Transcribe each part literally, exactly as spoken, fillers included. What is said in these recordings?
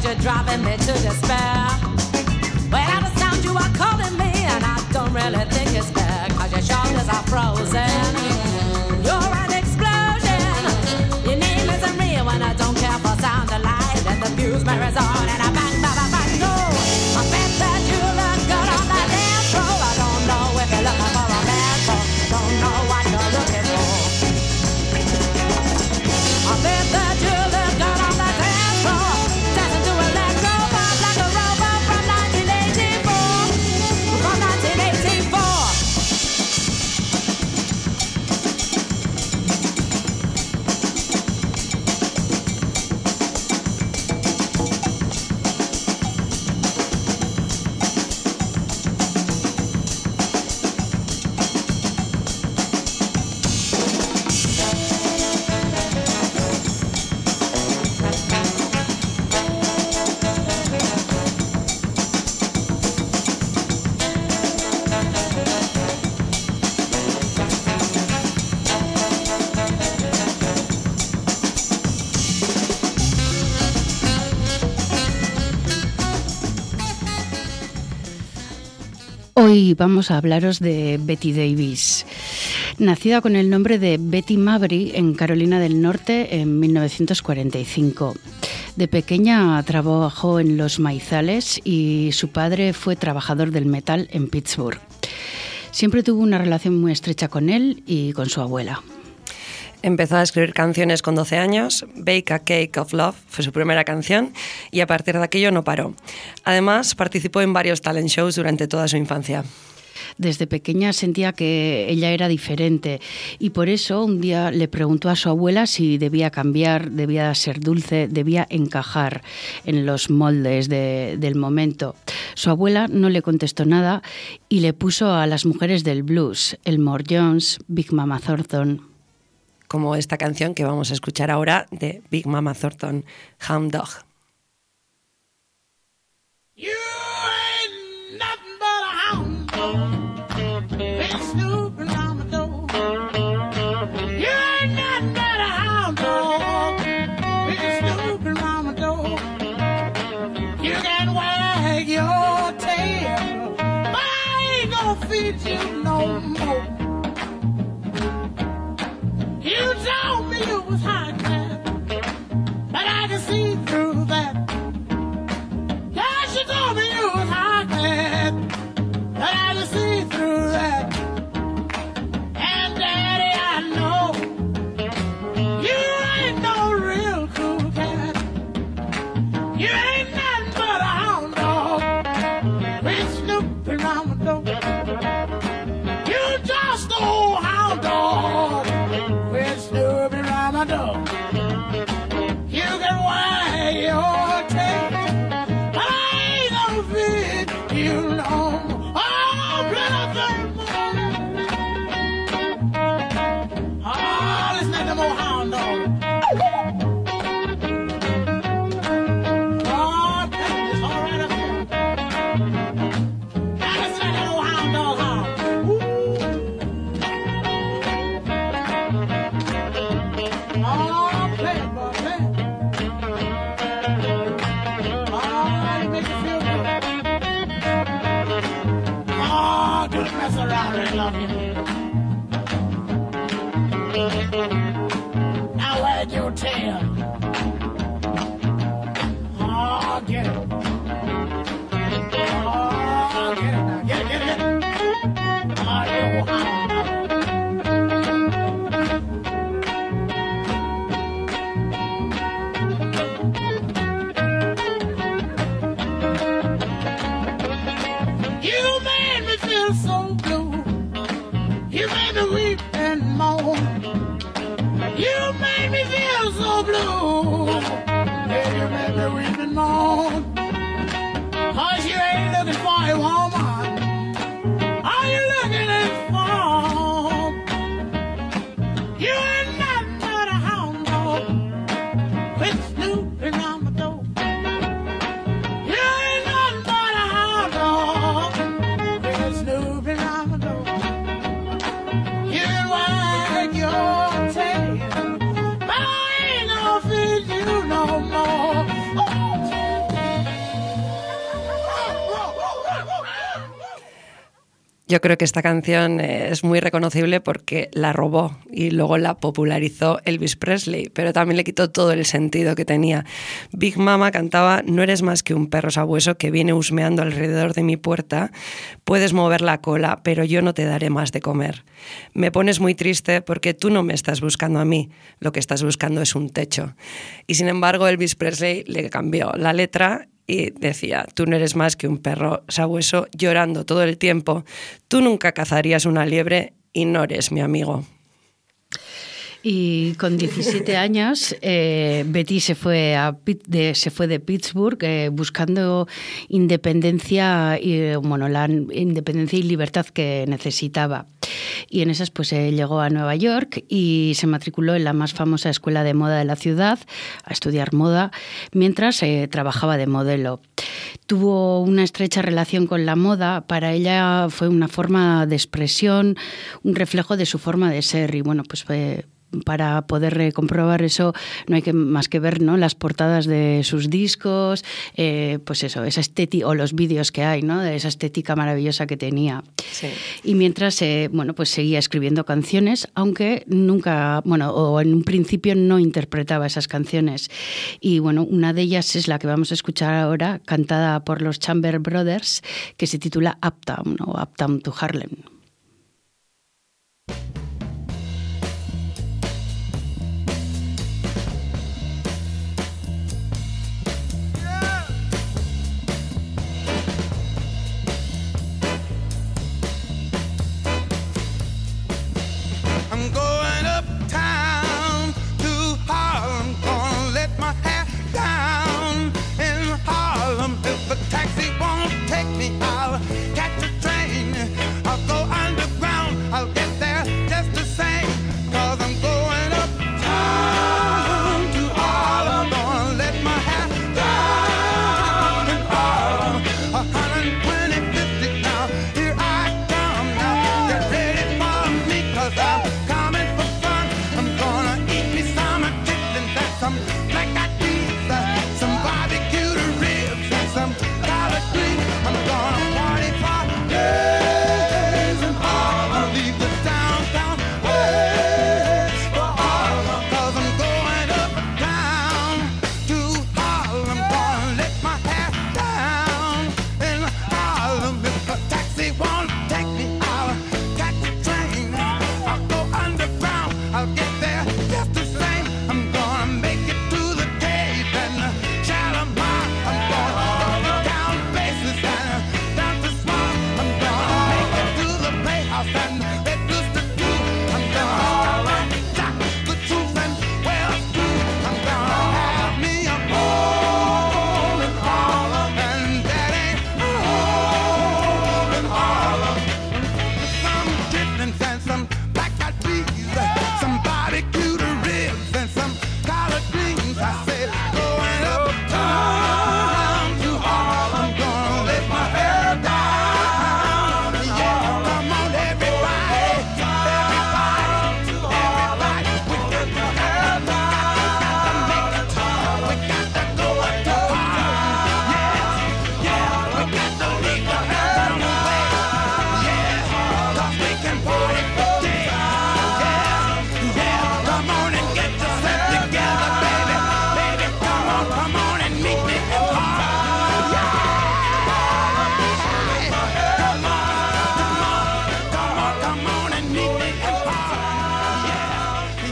you're driving me to despair. Well, I understand you are calling me, and I don't really think it's fair, cause your shoulders are frozen. You're an explosion. Your name isn't real, and I don't care for sound or light. And the fuse mirrors on, and I bang, bang, bang, bang. No, I bet that you look good on that dance floor. I don't know if you're looking for a man, so don't know what you're looking for. I bet that you look good on that dance floor, dancing to electro pop like a robot from nineteen eighty-four, from nineteen eighty-four. Hoy vamos a hablaros de Betty Davis. Nacida con el nombre de Betty Mabry en Carolina del Norte en mil novecientos cuarenta y cinco. De pequeña trabajó en los maizales y su padre fue trabajador del metal en Pittsburgh. Siempre tuvo una relación muy estrecha con él y con su abuela. Empezó a escribir canciones con doce años, Bake a Cake of Love fue su primera canción y a partir de aquello no paró. Además, participó en varios talent shows durante toda su infancia. Desde pequeña sentía que ella era diferente y por eso un día le preguntó a su abuela si debía cambiar, debía ser dulce, debía encajar en los moldes de, del momento. Su abuela no le contestó nada y le puso a las mujeres del blues, Elmore Jones, Big Mama Thornton. Como esta canción que vamos a escuchar ahora de Big Mama Thornton, Hound Dog. You ain't nothing but a hound dog, been snooping around the door. You ain't nothing but a hound dog, been snooping around the door. You can wag your tail, but I ain't gonna feed you no more. You told me you was hot, but I can see through that. Yes, you told me you was hot, but I can see through that. And Daddy, I know you ain't no real cool cat. You ain't nothing but a hound dog, been snooping around the door. You just a old hound dog, snooping around my door. You can wag your tail, but I ain't gonna feed you no more. Oh, brother, oh, listen to them old hound dogs. Oh, it's all right up here. Now listen to them old hound dogs, huh? Oh, play it, boy, play it. Oh, you make you feel good. Oh, don't mess around and love you. Now wag your tail. Oh, get it. Oh, get it now. Get it, get it, get it. Oh, you hound dog. So blue, you made me weep and moan. You made me feel so blue, yeah, you made me weep and moan. Cause you ain't looking for a woman, are you looking at for? You ain't nothing but a hound dog, with snooping on my door. You ain't nothing but a hound dog, snooping around the door. You can wag your tail, but I ain't gonna feed Yo creo que esta canción es muy reconocible porque la robó y luego la popularizó Elvis Presley, pero también le quitó todo el sentido que tenía. Big Mama cantaba: no eres más que un perro sabueso que viene husmeando alrededor de mi puerta, puedes mover la cola, pero yo no te daré más de comer. Me pones muy triste porque tú no me estás buscando a mí, lo que estás buscando es un techo. Y sin embargo Elvis Presley le cambió la letra y decía: tú no eres más que un perro sabueso llorando todo el tiempo, tú nunca cazarías una liebre y no eres mi amigo. Y con diecisiete años, eh, Betty se fue, a, de, se fue de Pittsburgh eh, buscando independencia y, bueno, la independencia y libertad que necesitaba. Y en esas pues eh, llegó a Nueva York y se matriculó en la más famosa escuela de moda de la ciudad a estudiar moda mientras eh, trabajaba de modelo. Tuvo una estrecha relación con la moda, para ella fue una forma de expresión, un reflejo de su forma de ser y bueno, pues fue... Para poder comprobar eso no hay que más que ver, ¿no?, las portadas de sus discos, eh, pues eso, esa estética, o los vídeos que hay, ¿no?, de esa estética maravillosa que tenía. Sí. Y mientras, eh, bueno, pues seguía escribiendo canciones, aunque nunca, bueno, o en un principio no interpretaba esas canciones. Y bueno, una de ellas es la que vamos a escuchar ahora, cantada por los Chamber Brothers, que se titula Uptown o Uptown to Harlem. I'm going uptown to Harlem, gonna let my hair down in Harlem. If a taxi won't take me, I'll catch a train. I'll go underground, I'll get there just the same. Cause I'm going uptown to Harlem, gonna let my hair down in Harlem. one hundred twenty, fifty now, here I come now. Get ready for me cause I'm coming for fun. I'm gonna eat me some chicken and some black eyed peas, uh, some barbecued ribs and some collard greens. I'm gonna party for days and all. I'll leave the downtown west for Harlem. Cause I'm going uptown to Harlem. Gonna let my hair down in Harlem. If a taxi won't take me, I'll catch a train. I'll go underground, I'll get there just the same. I'm gonna make it to the cave and uh, Shalimar. I'm gonna go down places and uh, down to small. I'm gonna make it to the playhouse and Red Rooster too. I'm gonna stop the truth and well too. I'm gonna have me a hole in Harlem, and that ain't a hole in Harlem. Some chitlins and some black eyed peas, some barbecued ribs and some collard greens. I said, going uptown to Harlem, gonna let my hair down. Yeah, come on everybody, everybody, everybody. We got to have, we got to make it. We got to go up to Harlem. Yeah, yeah, we got to leave the hell away. Yeah, cause we can party for days. Yeah, yeah, come on and get yourself together, baby. Baby, come on, come on and meet me in Harlem. Yeah, come on, come on, come on, come on and meet me in Harlem. Yeah,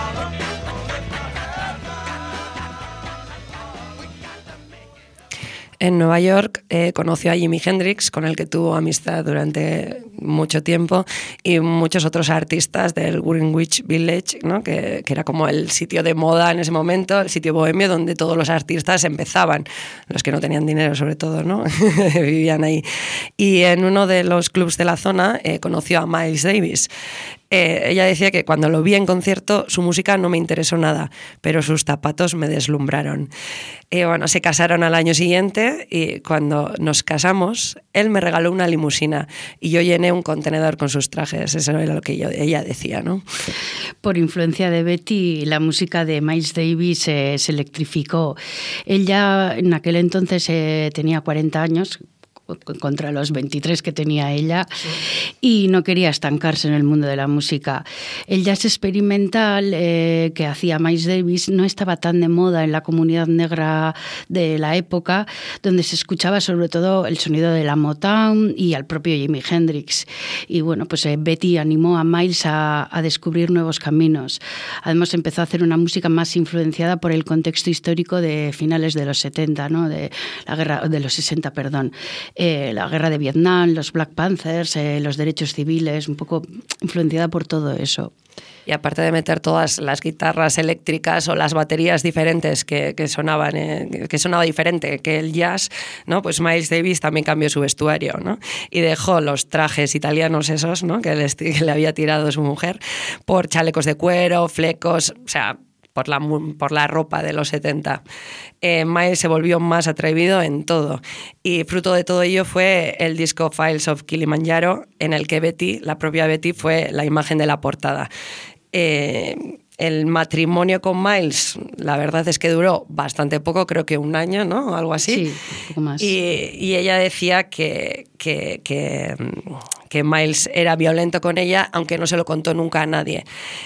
En Nueva York eh, conoció a Jimi Hendrix, con el que tuvo amistad durante mucho tiempo, y muchos otros artistas del Greenwich Village, ¿no?, que, que era como el sitio de moda en ese momento, el sitio bohemio donde todos los artistas empezaban, los que no tenían dinero sobre todo, ¿no? Vivían ahí. Y en uno de los clubs de la zona eh, conoció a Miles Davis. Eh, ella decía que cuando lo vi en concierto su música no me interesó nada, pero sus zapatos me deslumbraron. Eh, bueno, se casaron al año siguiente y cuando nos casamos él me regaló una limusina y yo llené un contenedor con sus trajes. Eso era lo que yo, ella decía, ¿no? Por influencia de Betty, la música de Miles Davis eh, se electrificó. Él ya en aquel entonces eh, tenía cuarenta años, contra los veintitrés que tenía ella, y no quería estancarse en el mundo de la música. El jazz experimental eh, que hacía Miles Davis no estaba tan de moda en la comunidad negra de la época, donde se escuchaba sobre todo el sonido de la Motown y al propio Jimi Hendrix. Y bueno, pues eh, Betty animó a Miles a, a descubrir nuevos caminos. Además empezó a hacer una música más influenciada por el contexto histórico de finales de los setenta, ¿no? de la guerra de los sesenta, perdón, eh, la guerra de Vietnam, los Black Panthers, eh, los derechos civiles, un poco influenciada por todo eso. Y aparte de meter todas las guitarras eléctricas o las baterías diferentes que, que sonaban, eh, que sonaba diferente que el jazz, ¿no? Pues Miles Davis también cambió su vestuario, ¿no? Y dejó los trajes italianos esos, ¿no? que, les, que le había tirado su mujer por chalecos de cuero, flecos, o sea, por la, por la ropa de los setenta. Eh, Miles se volvió más atrevido en todo, y fruto de todo ello fue el disco Files of Kilimanjaro, en el que Betty, la propia Betty, fue la imagen de la portada. Eh, el matrimonio con Miles, la verdad es que duró bastante poco, creo que un año, ¿no? Algo así. Sí, un poco más. Y, y ella decía que, que, que, que Miles era violento con ella, aunque no se lo contó nunca a nadie.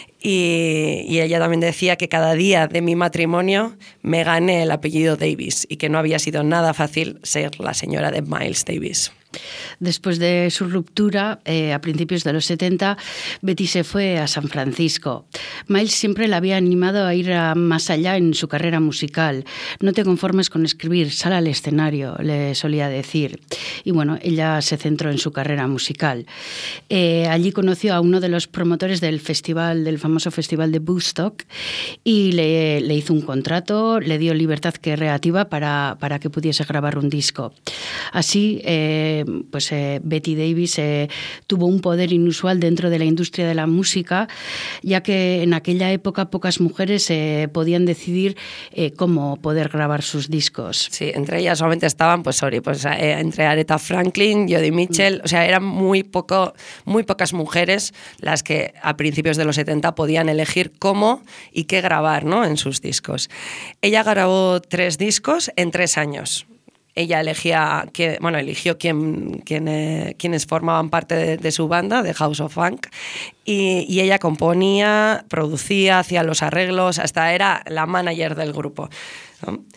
Y, y ella también decía que cada día de mi matrimonio me gané el apellido Davis y que no había sido nada fácil ser la señora de Miles Davis. Después de su ruptura, eh, a principios de los setenta, Betty se fue a San Francisco. Miles siempre la había animado a ir a más allá en su carrera musical. No te conformes con escribir, sal al escenario, le solía decir. Y bueno, ella se centró en su carrera musical. Eh, allí conoció a uno de los promotores del festival, del famoso festival de Woodstock, y le, le hizo un contrato, le dio libertad creativa para, para que pudiese grabar un disco. Así, eh, pues eh, Betty Davis eh, tuvo un poder inusual dentro de la industria de la música, ya que en aquella época pocas mujeres eh, podían decidir eh, cómo poder grabar sus discos. Sí, entre ellas solamente estaban, pues sorry, pues eh, entre Aretha Franklin, Jody Mitchell, o sea, eran muy poco, muy pocas mujeres las que a principios de los setenta podían elegir cómo y qué grabar, ¿no? En sus discos. Ella grabó tres discos en tres años. Ella elegía, que, bueno, eligió quién, quién, eh, quienes formaban parte de, de su banda, de House of Funk, y, y ella componía, producía, hacía los arreglos, hasta era la manager del grupo, ¿no?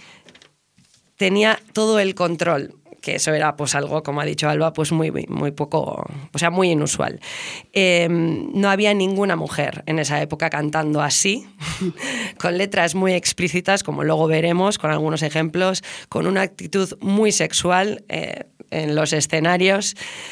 Tenía todo el control, que eso era pues algo, como ha dicho Alba, pues muy, muy poco, o sea, muy inusual. Eh, no había ninguna mujer en esa época cantando así, con letras muy explícitas, como luego veremos, con algunos ejemplos, con una actitud muy sexual eh, en los escenarios.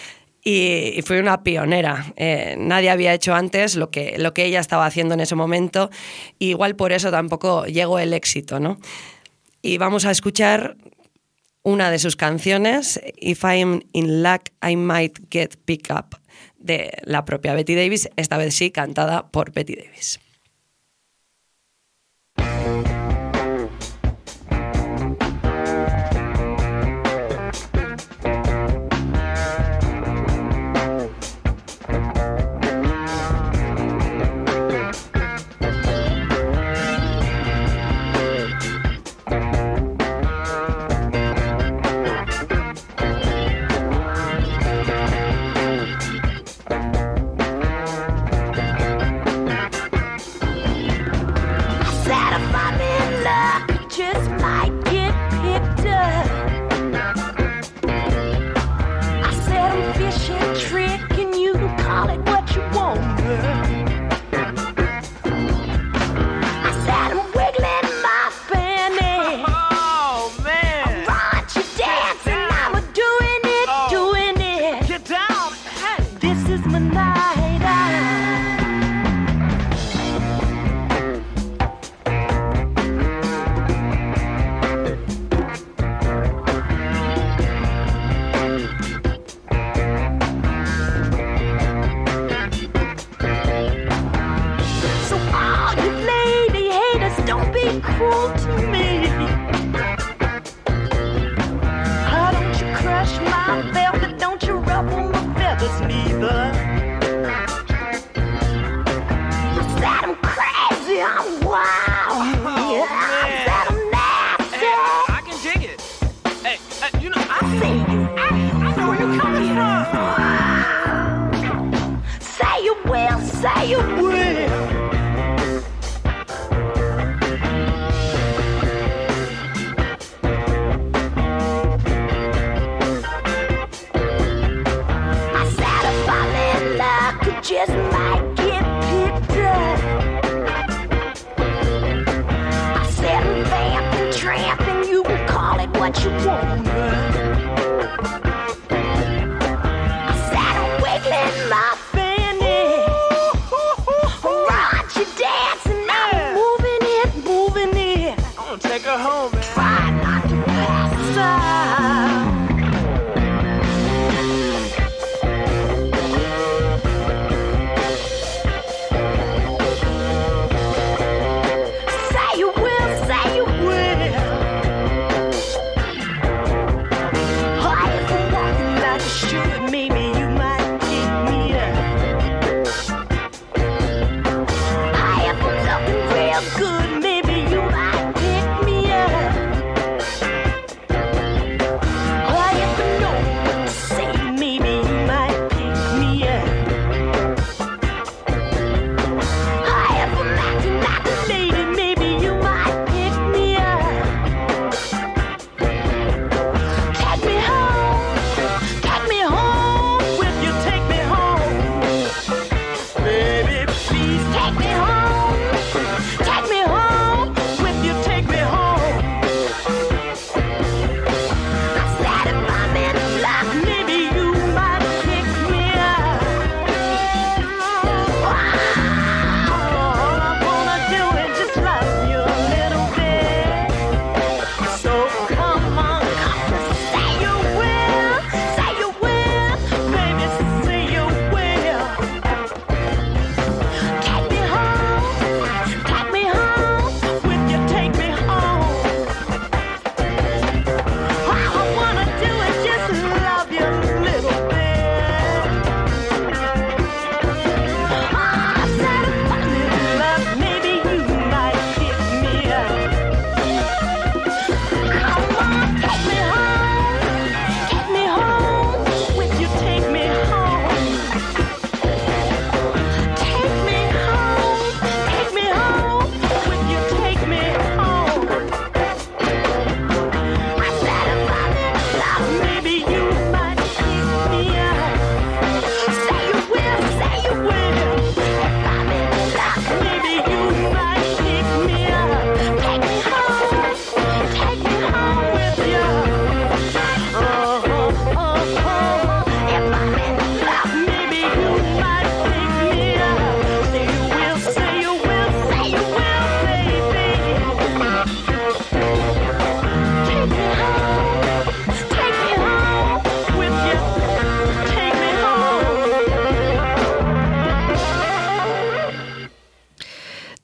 Y, y fue una pionera. Eh, nadie había hecho antes lo que, lo que ella estaba haciendo en ese momento. Y igual por eso tampoco llegó el éxito, ¿no? Y vamos a escuchar una de sus canciones, If I'm in Luck, I Might Get Picked Up, de la propia Betty Davis, esta vez sí cantada por Betty Davis. I see you. I, I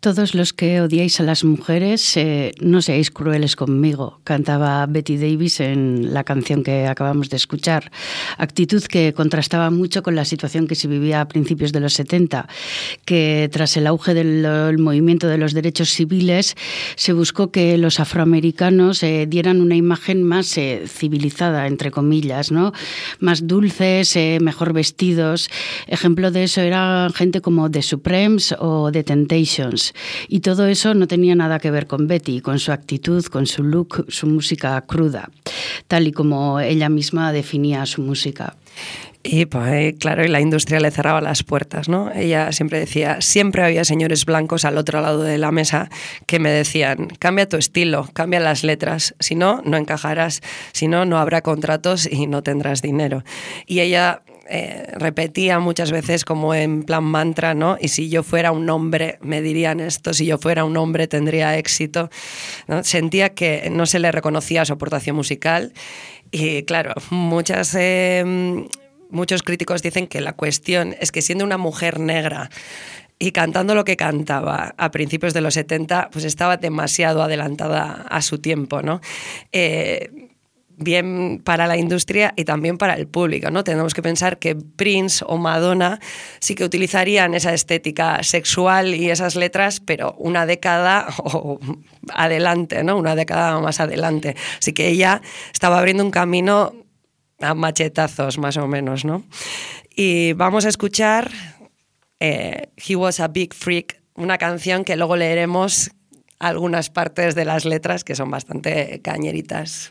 Todos los que odiáis a las mujeres, eh, no seáis crueles conmigo, cantaba Betty Davis en la canción que acabamos de escuchar. Actitud que contrastaba mucho con la situación que se vivía a principios de los setenta, que tras el auge del el movimiento de los derechos civiles se buscó que los afroamericanos eh, dieran una imagen más eh, civilizada, entre comillas, ¿no? Más dulces, eh, mejor vestidos. Ejemplo de eso era gente como The Supremes o The Temptations. Y todo eso no tenía nada que ver con Betty, con su actitud, con su look, su música cruda, tal y como ella misma definía su música. Y pues claro, y la industria le cerraba las puertas, ¿no? Ella siempre decía, siempre había señores blancos al otro lado de la mesa que me decían, cambia tu estilo, cambia las letras, si no, no encajarás, si no, no habrá contratos y no tendrás dinero. Y ella eh, repetía muchas veces como en plan mantra, ¿no? Y si yo fuera un hombre, me dirían esto, si yo fuera un hombre tendría éxito, ¿no? Sentía que no se le reconocía su aportación musical y claro, muchas... Eh, Muchos críticos dicen que la cuestión es que siendo una mujer negra y cantando lo que cantaba a principios de los setenta, pues estaba demasiado adelantada a su tiempo, ¿no? Eh, bien para la industria y también para el público, ¿no? Tenemos que pensar que Prince o Madonna sí que utilizarían esa estética sexual y esas letras, pero una década o adelante, ¿no? Una década más adelante. Así que ella estaba abriendo un camino a machetazos, más o menos, ¿no? Y vamos a escuchar eh, He Was a Big Freak, una canción que luego leeremos algunas partes de las letras que son bastante cañeritas.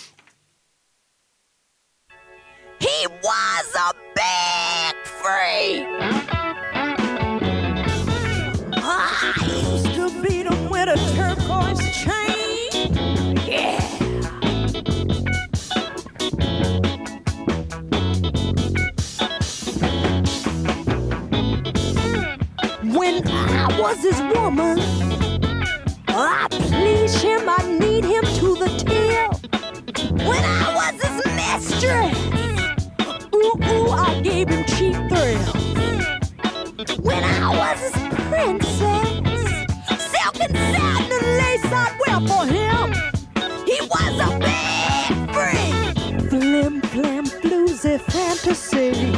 He was a big freak. I used to beat him with a turquoise chain. Yeah. When I was his woman, I pleased him, I need him to the till. When I was his mistress, ooh, ooh, I gave him cheap thrills. When I was his princess, silk and satin and lace I'd wear for him. He was a big freak. Flim, flam, floozy fantasy.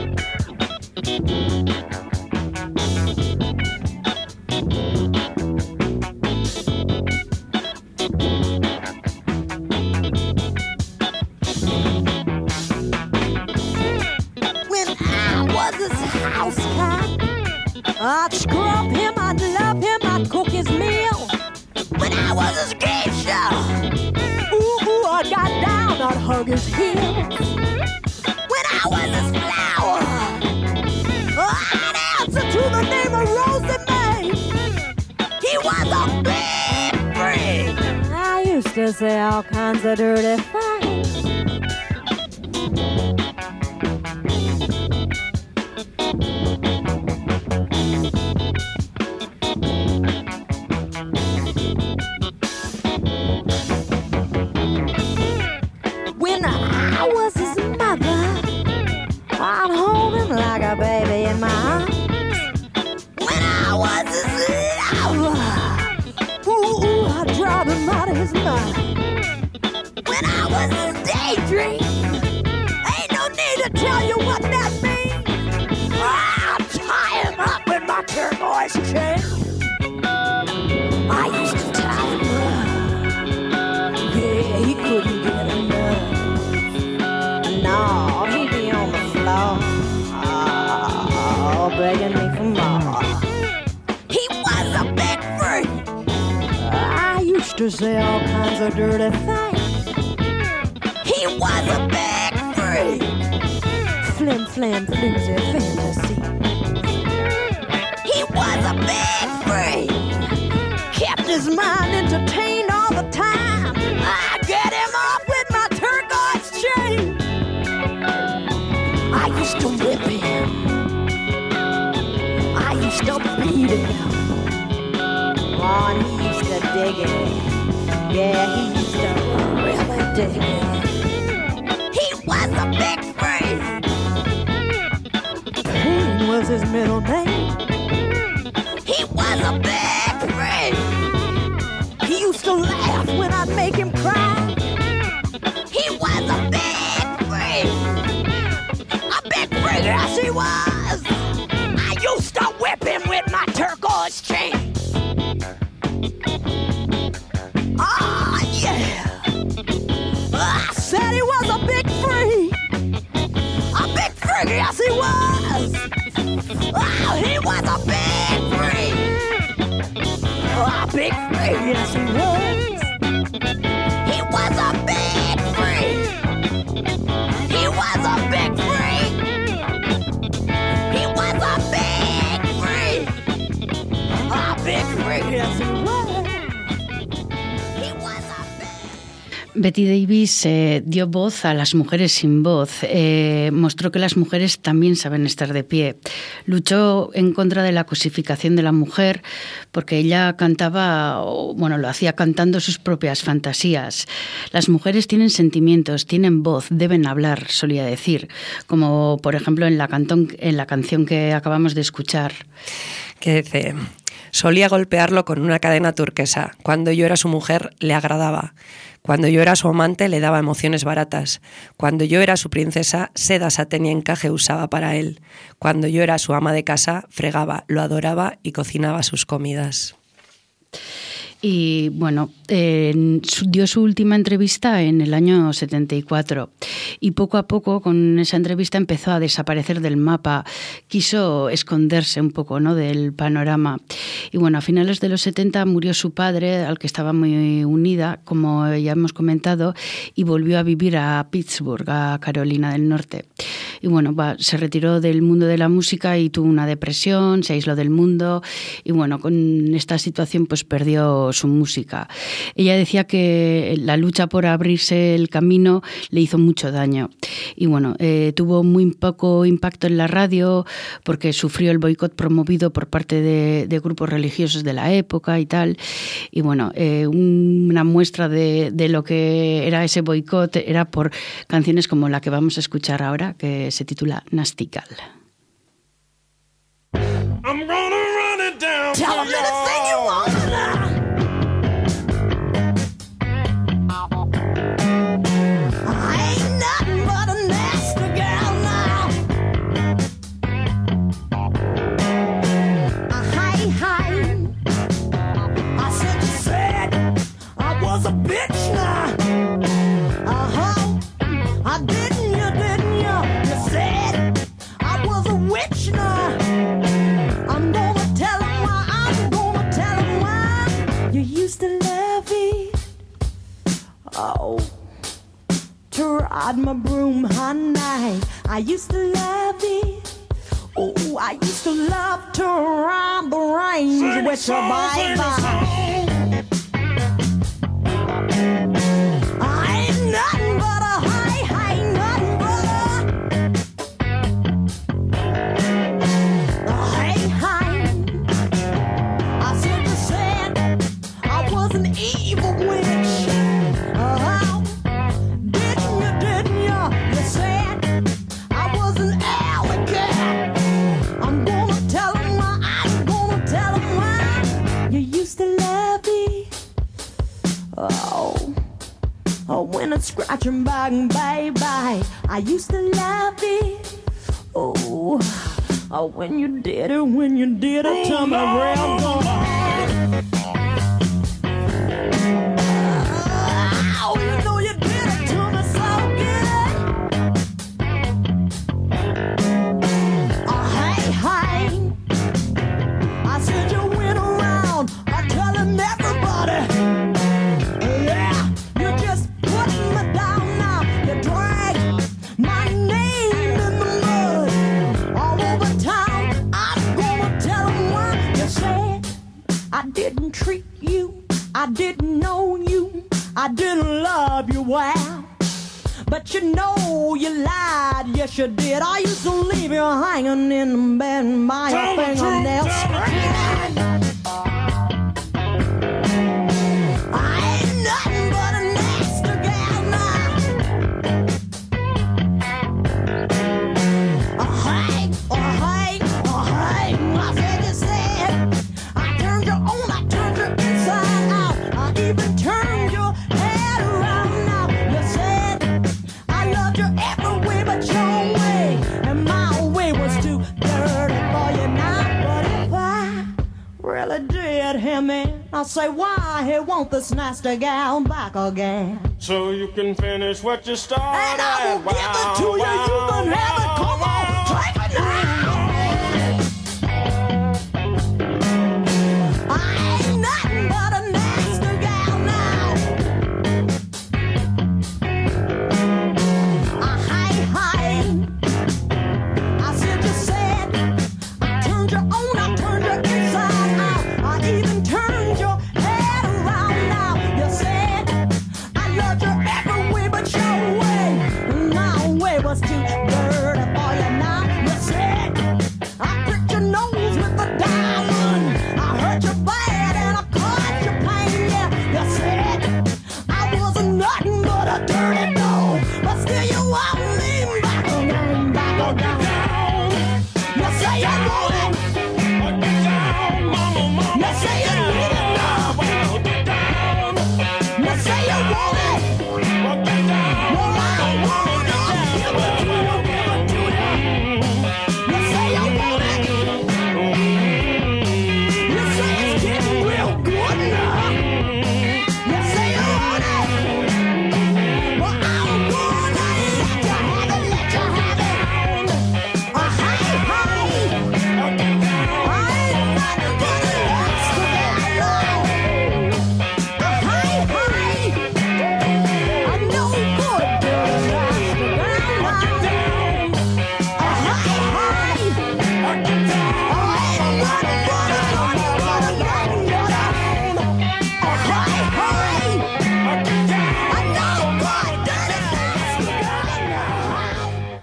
House cat, I'd scrub him, I'd love him, I'd cook his meal. When I was his geisha, ooh, ooh, I got down, I'd hug his heels. When I was his flower, I'd answer to the name of Rosie May. He was a big freak. I used to say all kinds of dirty things. When I was his mother, I'd hold him like a baby in my arms. When I was his lover, ooh, ooh, I'd drive him out of his mind. When I was his daydream, ain't no need to tell you what that means. I'd tie him up with my turquoise chain. I used to tie him up. Yeah, he couldn't get enough. No, he'd be on the floor, oh, begging me for more. He was a big freak. I used to say all kinds of dirty things. He was a big freak. Flim, flam, floozy fantasy. He was a big freak. Kept his mind entertained all the time. I get him off with my turquoise chain. I used to whip him. I used to beat him. Oh, and he used to dig it. Yeah, he used to really dig it. He was a big freak. Pain was his middle name. He was a big to laugh when I'd make him cry. He was a big freak, a big freak, yes he was. I used to whip him with my turquoise chain. Ah, yeah. I said he was a big freak, a big freak, yes he was. Oh, he was a big freak, a big freak, yes he was. He was a big freak. He was a big freak. He was a big freak. A big freak, yes he was. He was a big... Betty Davis eh, dio voz a las mujeres sin voz, eh, mostró que las mujeres también saben estar de pie, luchó en contra de la cosificación de la mujer porque ella cantaba, o, bueno, lo hacía cantando sus propias fantasías. Las mujeres tienen sentimientos, tienen voz, deben hablar, solía decir, como por ejemplo en la, cantón, en la canción que acabamos de escuchar. Que dice... Solía golpearlo con una cadena turquesa. Cuando yo era su mujer, le agradaba. Cuando yo era su amante, le daba emociones baratas. Cuando yo era su princesa, seda, satén y encaje usaba para él. Cuando yo era su ama de casa, fregaba, lo adoraba y cocinaba sus comidas. Y bueno, eh, dio su última entrevista en el año setenta y cuatro y poco a poco con esa entrevista empezó a desaparecer del mapa, quiso esconderse un poco, ¿no?, del panorama. Y bueno, a finales de los setenta murió su padre, al que estaba muy unida, como ya hemos comentado, y volvió a vivir a Pittsburgh, a Carolina del Norte. Y bueno, va, se retiró del mundo de la música y tuvo una depresión, se aisló del mundo y bueno, con esta situación pues perdió su música. Ella decía que la lucha por abrirse el camino le hizo mucho daño y bueno, eh, tuvo muy poco impacto en la radio porque sufrió el boicot promovido por parte de, de grupos religiosos de la época y tal. Y bueno, eh, una muestra de, de lo que era ese boicot era por canciones como la que vamos a escuchar ahora, que se titula Nasty Gal. I'm gonna run it down. Tell 'em anything you want now. I ain't nothing but a nasty girl now. Uh, hi, hi. I said you said I was a bitch now. Uh-huh. I didn't, you didn't, you? You said I was a witch now. I'm gonna tell him why, I'm gonna tell him why. You used to love it, oh, to ride my broom, honey. I used to love it, oh, I used to love to ride the range Sing with your song, sing baby. song. I ain't nothing but a high, high, nothing but a, a high, high. I said you said I was an evil witch. Uh-huh. Didn't you, didn't you? You said I was an alley cat. I'm gonna tell him why, I'm gonna tell him why. You used to love me. Oh. Oh, when it's scratching back, baby, I used to love it. Oh, oh, when you did it, when you did it, tell me real good. Oh, you know you did it to me so good. Oh, hey, hey, I said you went around, I telling everybody. Yeah, you just put me down now. You drag my name in the mud all over town. I'm gonna tell them why. You said I didn't treat you, I didn't know you, I didn't love you well. But you know you lied, yes you did. I used to leave you hanging in the bed by your Tell the truth, fingernails. tell the truth. I ain't nothing but a nasty gal now. Oh, hey, oh, hey, oh, hey. I said you said I turned you on, I turned you inside out. I even turned him in. I say, why he want this nasty gal back again? So you can finish what you started. And I will give it to you. You can have it. Come on, take it now. I ain't nothing but a nasty gal now. I hi hi. I said you said I turned you on, I turned you inside out. I even turned your head around now. You said I loved you every way but your way. My way was too dirty for you now. You said I pricked your nose with a diamond. I hurt you bad and I caused you pain. Yeah, you said I wasn't nothing but a dirty dog, but still you want me back again, back again. You say you want it. You say you need it now. You say you want it. Well, I want it. Give it to you, give it to you. You say you want it. You say it's getting real good now. You say you want it. Well, I'm gonna let you have it, let you have it. A hi hi. I ain't nothing but a nasty gal. A hi hi. I'm no good, dirty nasty gal. A hi hi. I ain't nothing but a nothing but a nothing but a nothing but a a hi hi. I'm no good, dirty nasty gal.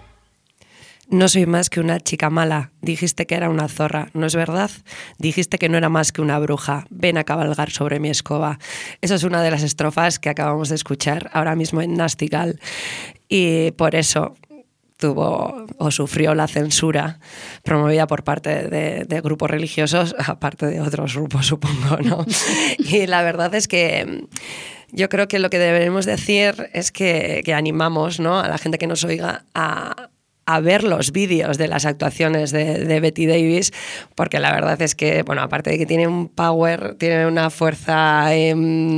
No soy más que una chica mala. Dijiste que era una zorra. ¿No es verdad? Dijiste que no era más que una bruja. Ven a cabalgar sobre mi escoba. Esa es una de las estrofas que acabamos de escuchar ahora mismo en Nasty Gal. Y por eso tuvo o sufrió la censura promovida por parte de, de grupos religiosos, aparte de otros grupos, supongo, ¿no? Y la verdad es que yo creo que lo que deberemos decir es que, que animamos, ¿no?, a la gente que nos oiga a, a ver los vídeos de las actuaciones de, de Betty Davis, porque la verdad es que, bueno, aparte de que tiene un power, tiene una fuerza... Eh,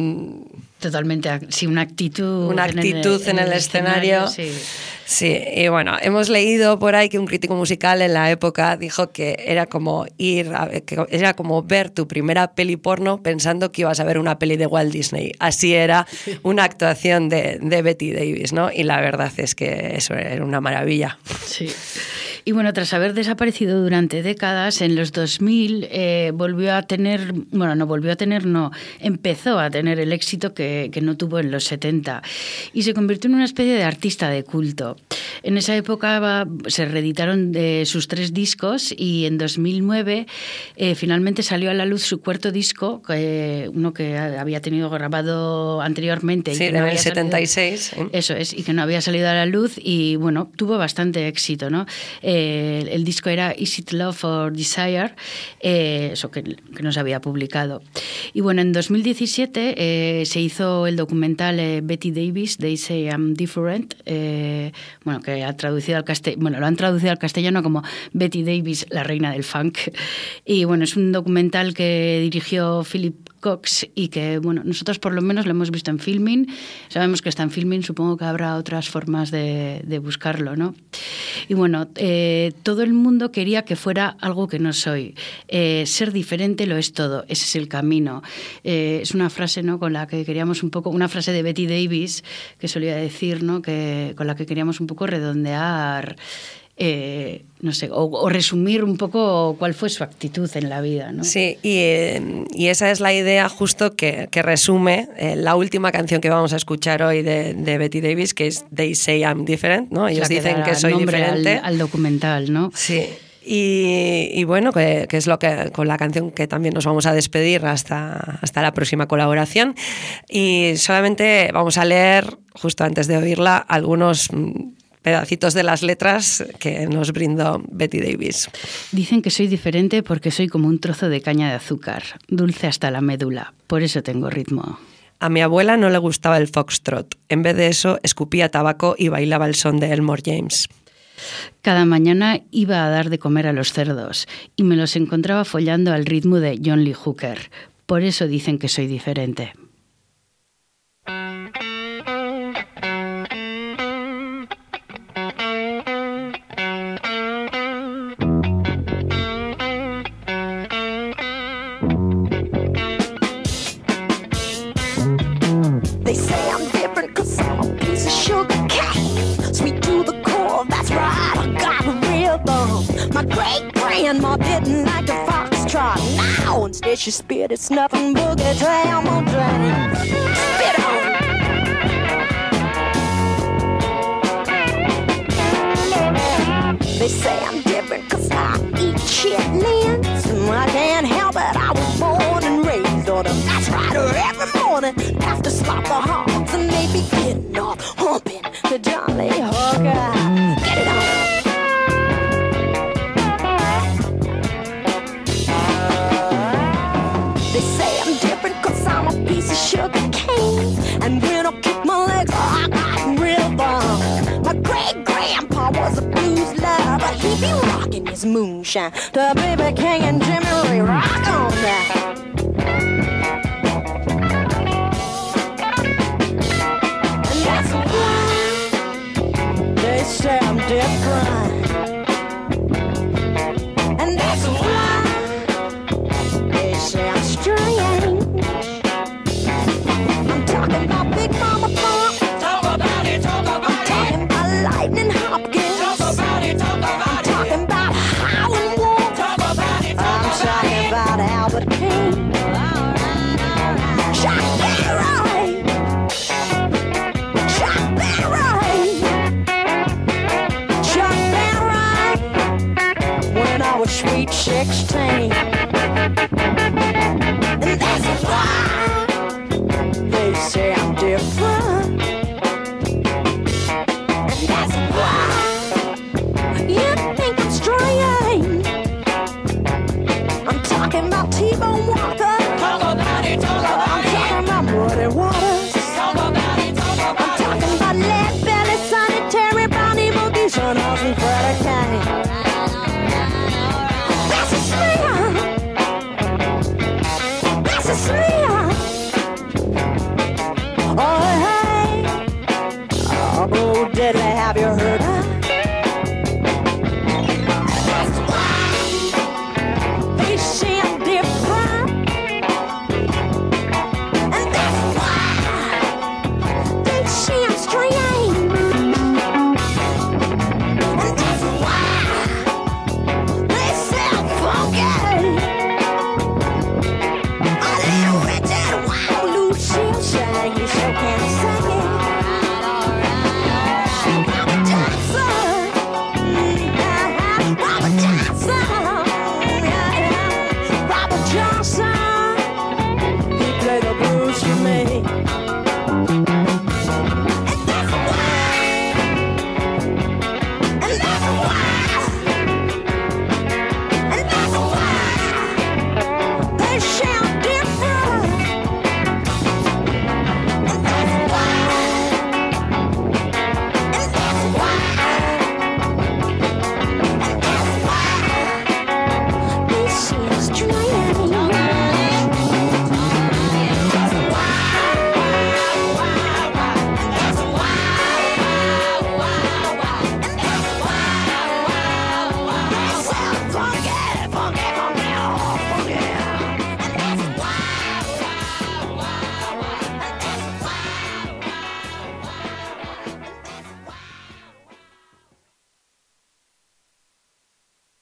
Totalmente, sí, una actitud. Una actitud en el, en el, en el escenario. escenario sí. Sí, y bueno, hemos leído por ahí que un crítico musical en la época dijo que era como ir, a, que era como ver tu primera peli porno pensando que ibas a ver una peli de Walt Disney. Así era una actuación de, de Betty Davis, ¿no? Y la verdad es que eso era una maravilla. Sí. Y bueno, tras haber desaparecido durante décadas, en los dos mil eh, volvió a tener, bueno, no volvió a tener, no, empezó a tener el éxito que, que no tuvo en los setenta y se convirtió en una especie de artista de culto. En esa época va, se reeditaron de sus tres discos y en dos mil nueve eh, finalmente salió a la luz su cuarto disco, eh, uno que había tenido grabado anteriormente. Sí, y que no en había el setenta y seis. Salido, ¿eh? Eso es, y que no había salido a la luz y bueno, tuvo bastante éxito, ¿no? Eh, el, el disco era Is It Love or Desire, eh, eso que, que no se había publicado. Y bueno, en dos mil diecisiete eh, se hizo el documental eh, Betty Davis, They Say I'm Different, eh, bueno, que ha traducido al castellano, bueno, lo han traducido al castellano como Betty Davis, la reina del funk. Y bueno, es un documental que dirigió Philip Cox y que, bueno, nosotros por lo menos lo hemos visto en Filmin, sabemos que está en Filmin, supongo que habrá otras formas de, de buscarlo, ¿no? Y bueno, eh, todo el mundo quería que fuera algo que no soy. Eh, ser diferente lo es todo, ese es el camino. Eh, es una frase, ¿no?, con la que queríamos un poco, una frase de Betty Davis que solía decir, ¿no?, que con la que queríamos un poco redondear, Eh, no sé, o, o resumir un poco cuál fue su actitud en la vida, ¿no? Sí, y, eh, y esa es la idea justo que, que resume eh, la última canción que vamos a escuchar hoy de, de Betty Davis, que es They Say I'm Different, ¿no? Ellos dicen que soy diferente. Al, al documental, ¿no? Sí. Y, y bueno, que, que es lo que con la canción que también nos vamos a despedir hasta, hasta la próxima colaboración. Y solamente vamos a leer, justo antes de oírla, algunos pedacitos de las letras que nos brindó Betty Davis. Dicen que soy diferente porque soy como un trozo de caña de azúcar, dulce hasta la médula, por eso tengo ritmo. A mi abuela no le gustaba el foxtrot, en vez de eso escupía tabaco y bailaba el son de Elmore James. Cada mañana iba a dar de comer a los cerdos y me los encontraba follando al ritmo de John Lee Hooker. Por eso dicen que soy diferente. They say I'm different cause I'm a piece of sugar cane. Sweet to the core, that's right, I got a rhythm. My great-grandma didn't like the foxtrot. Now instead she spit it snuffing boogie down my drain. Spit on. They say I'm different cause I eat chitlins. I can't help it, I was born and raised on them. That's right, every morning after slop the hogs and they be getting off, humping the Johnny Hooker. Get it on. They say I'm different cause I'm a piece of sugar cane. And when I kick my legs, oh, I got rhythm. My great-grandpa was a blues lover. He be rocking his moonshine to B B King and Jimmy Ray. Rock on that.